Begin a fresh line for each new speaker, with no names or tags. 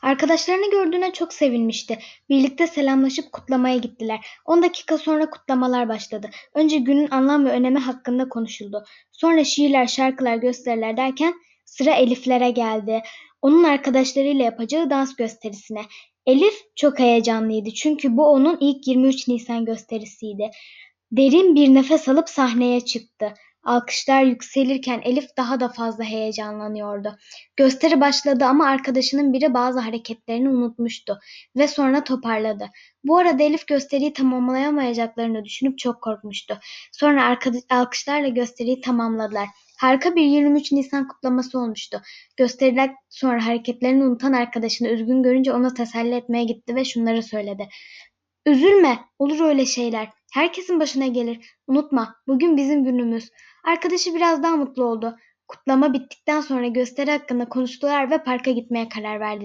Arkadaşlarını gördüğüne çok sevinmişti. Birlikte selamlaşıp kutlamaya gittiler. 10 dakika sonra kutlamalar başladı. Önce günün anlam ve önemi hakkında konuşuldu. Sonra şiirler, şarkılar, gösteriler derken sıra Elif'lere geldi. Onun arkadaşlarıyla yapacağı dans gösterisine. Elif çok heyecanlıydı çünkü bu onun ilk 23 Nisan gösterisiydi. Derin bir nefes alıp sahneye çıktı. Alkışlar yükselirken Elif daha da fazla heyecanlanıyordu. Gösteri başladı ama arkadaşının biri bazı hareketlerini unutmuştu ve sonra toparladı. Bu arada Elif gösteriyi tamamlayamayacaklarını düşünüp çok korkmuştu. Sonra alkışlarla gösteriyi tamamladılar. Harika bir 23 Nisan kutlaması olmuştu. Gösteriden sonra hareketlerini unutan arkadaşını üzgün görünce ona teselli etmeye gitti ve şunları söyledi. Üzülme, olur öyle şeyler. Herkesin başına gelir. Unutma, bugün bizim günümüz. Arkadaşı biraz daha mutlu oldu. Kutlama bittikten sonra gösteri hakkında konuştular ve parka gitmeye karar verdiler.